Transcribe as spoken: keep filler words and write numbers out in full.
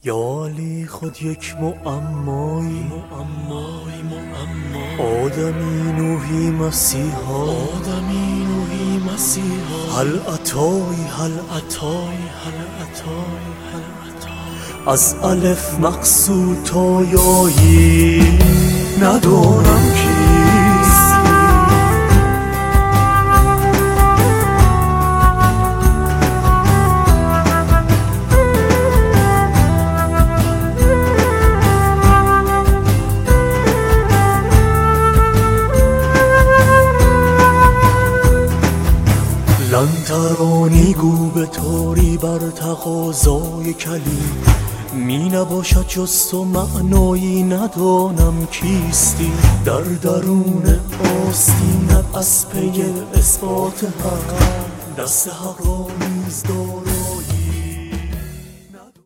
یا علی خود یک معمایی معمایی معما آدمی نوحی مسیحا آدمی نوحی مسیحا هل عطایی هل عطایی هل عطایی هل عطایی از الف مقصود تا یایی ندانم کیست لن ترانی گو به طوری بر تقاضای کلیم می نباشد جز تو معنایی ندانم کیستی در درون آستینت از پی اثبات حق دست حق را نیز دارم